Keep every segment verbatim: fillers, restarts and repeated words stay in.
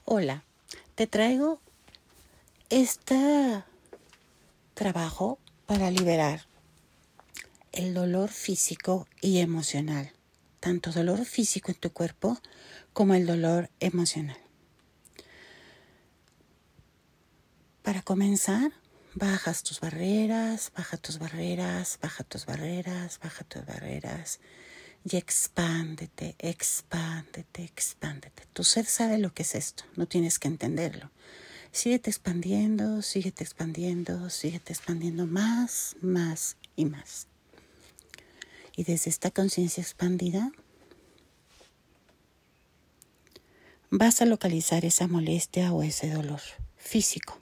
Hola, te traigo este trabajo para liberar el dolor físico y emocional, tanto dolor físico en tu cuerpo como el dolor emocional. Para comenzar, bajas tus barreras, baja tus barreras, baja tus barreras, baja tus barreras y expándete, expándete, expándete. Tu ser sabe lo que es esto, no tienes que entenderlo. Síguete expandiendo, síguete expandiendo, síguete expandiendo más, más y más. Y desde esta conciencia expandida, vas a localizar esa molestia o ese dolor físico.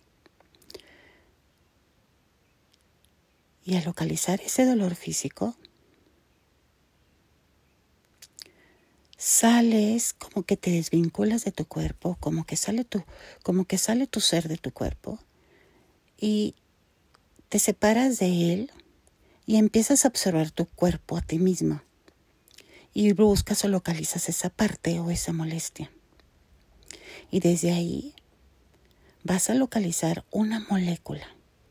Y al localizar ese dolor físico, sales como que te desvinculas de tu cuerpo, como que sale tu, como que sale tu ser de tu cuerpo y te separas de él y empiezas a observar tu cuerpo a ti mismo y buscas o localizas esa parte o esa molestia. Y desde ahí vas a localizar una molécula.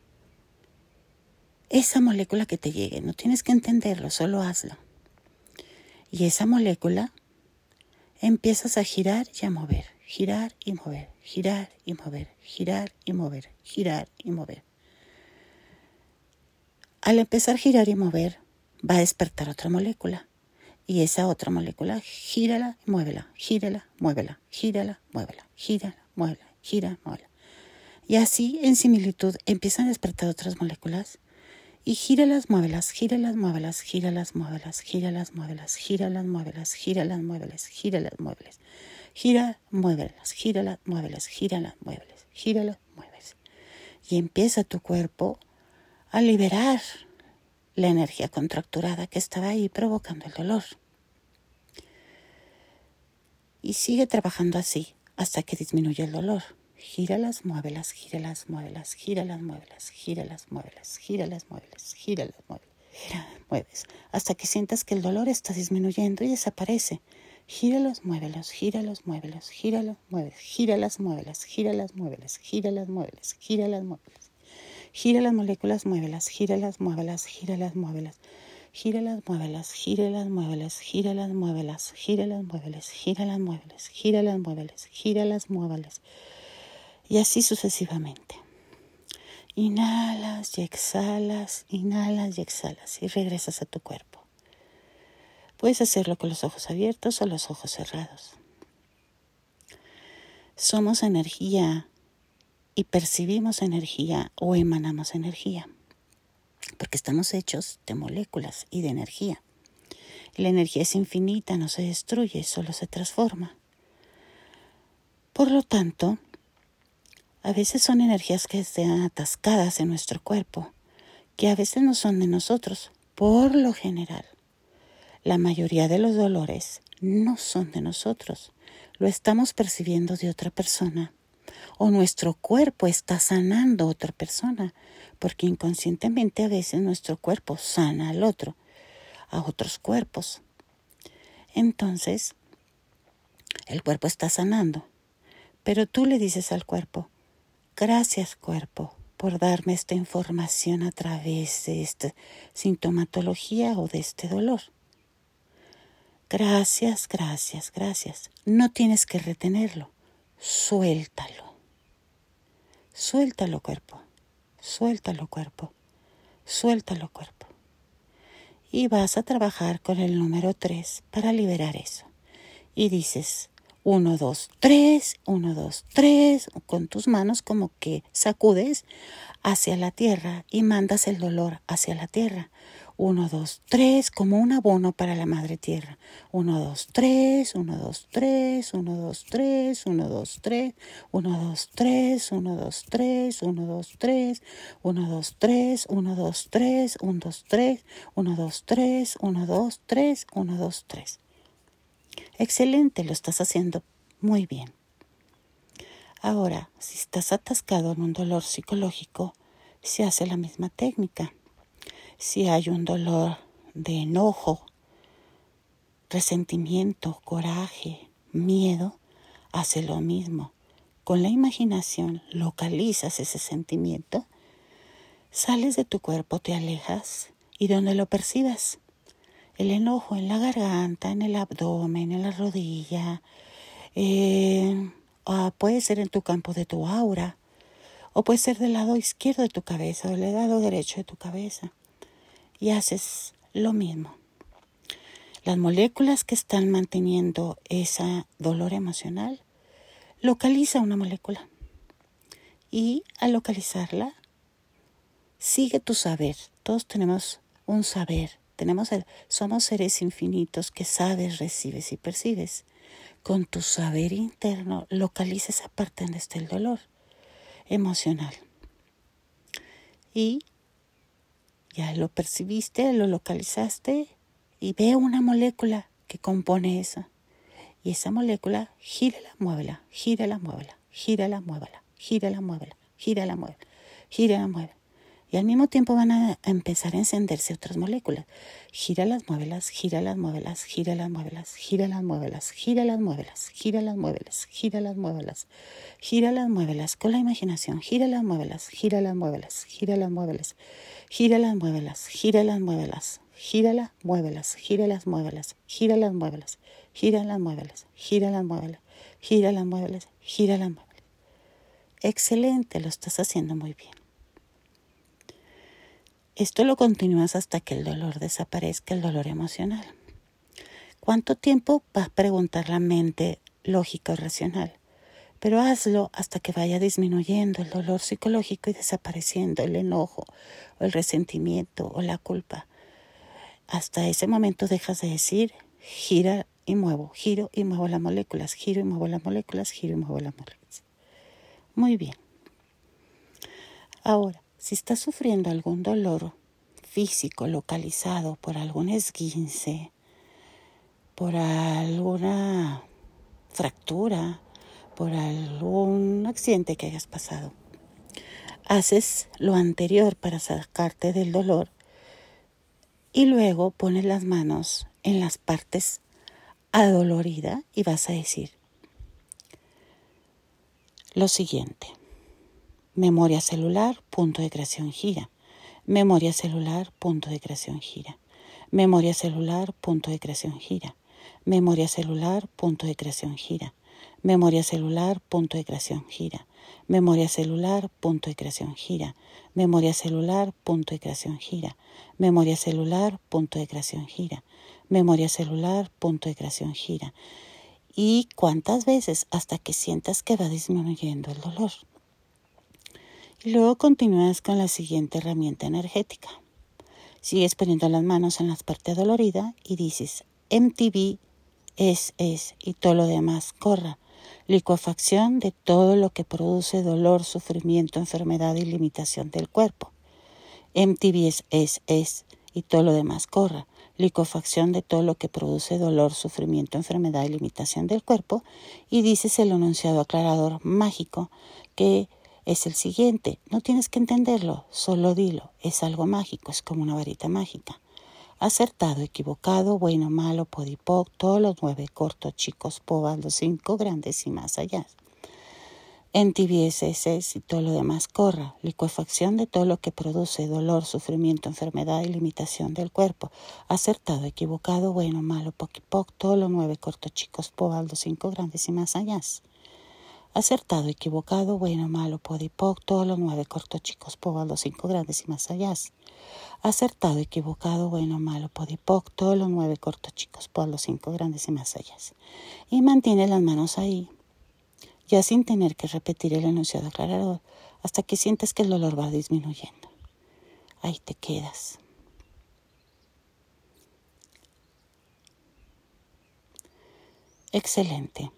Esa molécula que te llegue, no tienes que entenderlo, solo hazlo. Y esa molécula empiezas a girar y a mover, girar y mover, girar y mover, girar y mover, girar y mover. Al empezar a girar y mover, va a despertar otra molécula. Y esa otra molécula, gírala y muévela, gírala, muévela, gírala, muévela, gírala, muévela, gira, muévela. Y así, en similitud, empiezan a despertar otras moléculas. Y gíralas, muévelas, gíralas, muévelas, gíralas, muévelas, gíralas, muévelas, gíralas, muévelas, gíralas, muévelas, gíralas, muévelas, gira, muévelas, gíralas, muévelas, gíralas, muévelas, gíralas, muévelas. Y empieza tu cuerpo a liberar la energía contracturada que estaba ahí provocando el dolor. Y sigue trabajando así hasta que disminuye el dolor. Gíralas, muévelas, gíralas, muévelas, gíralas, muévelas, gíralas, muévelas, gíralas, muévelas, gíralas, muévelas, mueves, hasta que sientas que el dolor está disminuyendo y desaparece. Gíralos, muévelos, gíralos, muévelos, gíralos, muévelos, gíralas, muévelas, gíralas, muévelas, gíralas, muévelas, gíralas, muévelas. Gira las moléculas, muévelas, gíralas, muévelas, gíralas, muévelas. Gíralas, muévelas, gíralas, muévelas, gíralas, muévelas, gíralas, muévelas, gíralas, muévelas, gíralas, muévelas, gíralas, muévelas. Y así sucesivamente. Inhalas y exhalas, inhalas y exhalas y regresas a tu cuerpo. Puedes hacerlo con los ojos abiertos o los ojos cerrados. Somos energía y percibimos energía o emanamos energía, porque estamos hechos de moléculas y de energía. Y la energía es infinita, no se destruye, solo se transforma. Por lo tanto, a veces son energías que están atascadas en nuestro cuerpo, que a veces no son de nosotros. Por lo general, la mayoría de los dolores no son de nosotros. Lo estamos percibiendo de otra persona. O nuestro cuerpo está sanando a otra persona, porque inconscientemente a veces nuestro cuerpo sana al otro, a otros cuerpos. Entonces, el cuerpo está sanando, pero tú le dices al cuerpo, gracias cuerpo por darme esta información a través de esta sintomatología o de este dolor. Gracias, gracias, gracias. No tienes que retenerlo, suéltalo. Suéltalo cuerpo, suéltalo cuerpo, suéltalo cuerpo. Y vas a trabajar con el número tres para liberar eso. Y dices uno, dos, tres, uno, dos, tres, con tus manos como que sacudes hacia la tierra y mandas el dolor hacia la tierra. Uno, dos, tres, como un abono para la madre tierra. Uno, dos, tres, uno, dos, tres, uno, dos, tres, uno, dos, tres, uno, dos, tres, uno, dos, tres, uno, dos, tres, uno, dos, tres, uno, dos, tres, uno, dos, tres, uno, dos, tres, uno, dos, tres, uno, dos, tres. Excelente, lo estás haciendo muy bien. Ahora, si estás atascado en un dolor psicológico, se hace la misma técnica. Si hay un dolor de enojo, resentimiento, coraje, miedo, hace lo mismo. con la imaginación localizas ese sentimiento, sales de tu cuerpo, te alejas y donde lo percibas, el enojo en la garganta, en el abdomen, en la rodilla, eh, uh, puede ser en tu campo de tu aura, o puede ser del lado izquierdo de tu cabeza o del lado derecho de tu cabeza. Y haces lo mismo. Las moléculas que están manteniendo ese dolor emocional, localiza una molécula. Y al localizarla, sigue tu saber. Todos tenemos un saber. Tenemos el, somos seres infinitos que sabes, recibes y percibes. Con tu saber interno, localiza esa parte donde está el dolor emocional. Y ya lo percibiste, lo localizaste y ve una molécula que compone eso. Y esa molécula, gírala, muévela, gírala, muévela, gírala, muévela, gírala, muévela, gírala, muévela, gírala, muévela. Y al mismo tiempo van a empezar a encenderse otras moléculas. Gíralas, muévelas, gíralas, muévelas, gíralas, muévelas, gíralas, muévelas, gíralas, muévelas, gíralas, muévelas, gíralas, muévelas, gíralas, muévelas, con la imaginación, gíralas, muévelas, gíralas, muévelas, gíralas, muévelas, gíralas, muévelas, gíralas, muévelas, gíralas, muévelas, gíralas, muévelas, gíralas, muévelas, gíralas, muévelas, gíralas, muévelas, gíralas, muévelas, gíralas, muévelas. Excelente, lo estás haciendo muy bien. Esto lo continúas hasta que el dolor desaparezca, el dolor emocional. ¿Cuánto tiempo? Va a preguntar la mente lógica o racional. Pero hazlo hasta que vaya disminuyendo el dolor psicológico y desapareciendo el enojo o el resentimiento o la culpa. Hasta ese momento dejas de decir, gira y muevo, giro y muevo las moléculas, giro y muevo las moléculas, giro y muevo las moléculas. Muy bien. Ahora, si estás sufriendo algún dolor físico localizado por algún esguince, por alguna fractura, por algún accidente que hayas pasado, haces lo anterior para sacarte del dolor y luego pones las manos en las partes adoloridas y vas a decir lo siguiente. Memoria celular, punto de creación gira. Memoria celular, punto de creación gira. Memoria celular, punto de creación gira. Memoria celular, punto de creación gira. Memoria celular, punto de creación gira. Memoria celular, punto de creación gira. Memoria celular, punto de creación gira. Memoria celular, punto de creación gira. Memoria celular, punto de creación gira. ¿Y cuántas veces? Hasta que sientas que va disminuyendo el dolor. Y luego continúas con la siguiente herramienta energética. Sigues poniendo las manos en la parte dolorida y dices, M T V es, es y todo lo demás corra. Licuefacción de todo lo que produce dolor, sufrimiento, enfermedad y limitación del cuerpo. M T V es, es, es y todo lo demás corra. Licuefacción de todo lo que produce dolor, sufrimiento, enfermedad y limitación del cuerpo. Y dices el enunciado aclarador mágico que es el siguiente. No tienes que entenderlo, solo dilo. Es algo mágico, es como una varita mágica. Acertado, equivocado, bueno, malo, podipoc, todos los nueve, cortos, chicos, pobas, los cinco grandes y más allá. En T V S S y todo lo demás corra. Licuefacción de todo lo que produce dolor, sufrimiento, enfermedad y limitación del cuerpo. Acertado, equivocado, bueno, malo, poquipoc, todos los nueve, cortos, chicos, pobas, los cinco grandes y más allá. Acertado, equivocado, bueno, malo, podipoc, todos los nueve, cortos, chicos, pobas, los cinco grandes y más allá. Acertado, equivocado, bueno, malo, podipoc, todos los nueve, cortos, chicos, pobas, los cinco grandes y más allá. Y mantiene las manos ahí, ya sin tener que repetir el enunciado aclarador, hasta que sientes que el dolor va disminuyendo. Ahí te quedas. Excelente.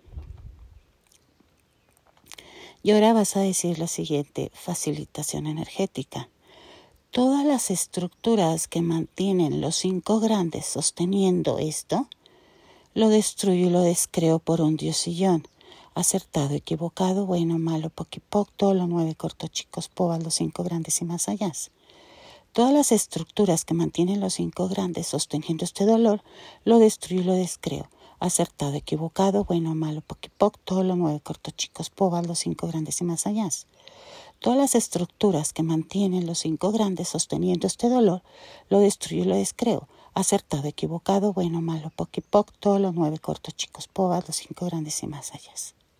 Y ahora vas a decir lo siguiente, facilitación energética. Todas las estructuras que mantienen los cinco grandes sosteniendo esto, lo destruyo y lo descreo por un diosillón. Acertado, equivocado, bueno, malo, poquipoc, todos los nueve, cortos, chicos, pobas, los cinco grandes y más allá. Todas las estructuras que mantienen los cinco grandes sosteniendo este dolor, lo destruyo y lo descreo. acertado, equivocado, bueno, malo, poquipoc, todos los nueve cortos, chicos, pobas, los cinco grandes y más allá. Todas las estructuras que mantienen los cinco grandes sosteniendo este dolor, lo destruyo y lo descreo. Acertado, equivocado, bueno, malo, poquipoc, todos los nueve cortos, chicos, pobas, los cinco grandes y más allá.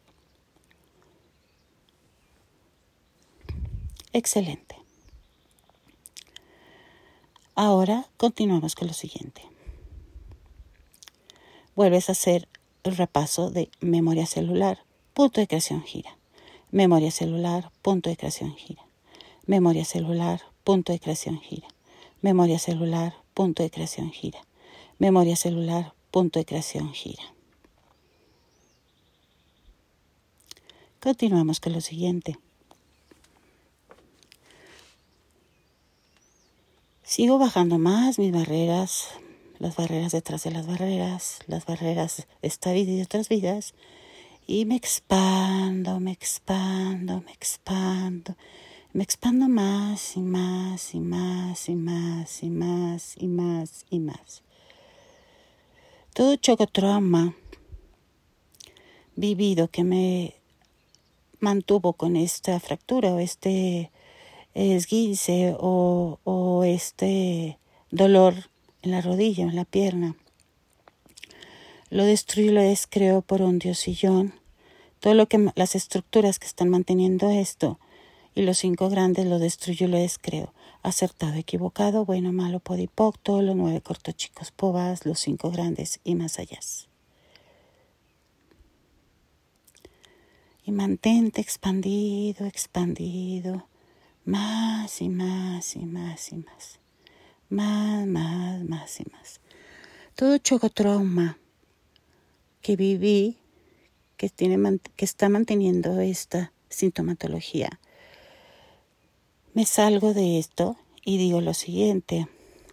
Excelente. Ahora continuamos con lo siguiente. Vuelves a hacer el repaso de memoria celular, punto de creación gira. Memoria celular, punto de creación gira. Memoria celular, punto de creación gira. Memoria celular, punto de creación gira. Memoria celular, punto de creación gira. Continuamos con lo siguiente. Sigo bajando más mis barreras, las barreras detrás de las barreras, las barreras de esta vida y de otras vidas, y me expando, me expando, me expando, me expando más y más y más y más y más y más y más. Todo chocotrauma vivido que me mantuvo con esta fractura o este esguince o, o este dolor en la rodilla o en la pierna, lo destruyo y lo descreo por un diosillón. Todo lo que las estructuras que están manteniendo esto y los cinco grandes lo destruyo y lo descreo. Acertado, equivocado, bueno, malo, podipoc, todos los nueve cortos, chicos, pobas, los cinco grandes y más allá. Y mantente expandido, expandido, más y más y más y más. Más, más, más y más. Todo chocotrauma que viví, que, tiene, que está manteniendo esta sintomatología, me salgo de esto y digo lo siguiente.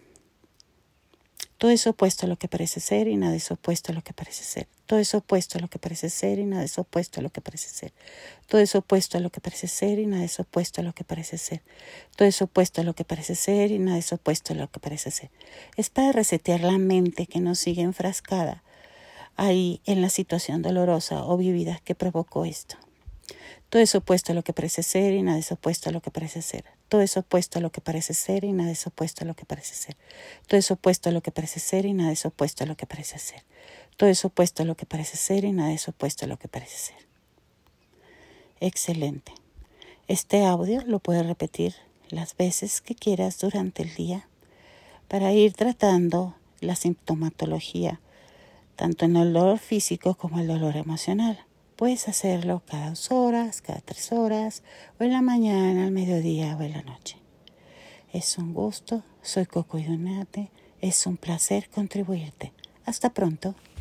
Todo es opuesto a lo que parece ser y nada es opuesto a lo que parece ser. Todo es opuesto a lo que parece ser y nada es opuesto a lo que parece ser. Todo es opuesto a lo que parece ser y nada es opuesto a lo que parece ser. Todo es opuesto a lo que parece ser y nada es opuesto a lo que parece ser. Es para resetear la mente que nos sigue enfrascada ahí en la situación dolorosa o vivida que provocó esto. Todo es opuesto a lo que parece ser y nada es opuesto a lo que parece ser. Todo es opuesto a lo que parece ser y nada es opuesto a lo que parece ser. Todo es opuesto a lo que parece ser y nada es opuesto a lo que parece ser. Todo es opuesto a lo que parece ser y nada es opuesto a lo que parece ser. Excelente. Este audio lo puedes repetir las veces que quieras durante el día para ir tratando la sintomatología, tanto en el dolor físico como el dolor emocional. Puedes hacerlo cada dos horas, cada tres horas, o en la mañana, al mediodía o en la noche. Es un gusto, soy Coco Idunate, es un placer contribuirte. Hasta pronto.